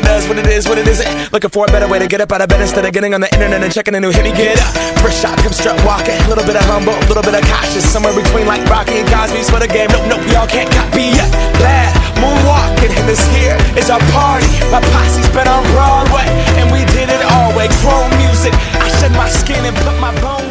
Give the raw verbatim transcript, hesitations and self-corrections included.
it does, what it is, what it isn't. Looking for a better way to get up out of bed instead of getting on the internet and checking a new hit. Me get up, first shot, come strut walking. A little bit of humble, a little bit of cautious. Somewhere between like Rocky and Cosby's for the game. Nope, nope, y'all can't copy yet. Bad moonwalking, and this here is our party. My posse's been on Broadway, and we did it all way. Chrome music, I shed my skin and put my bones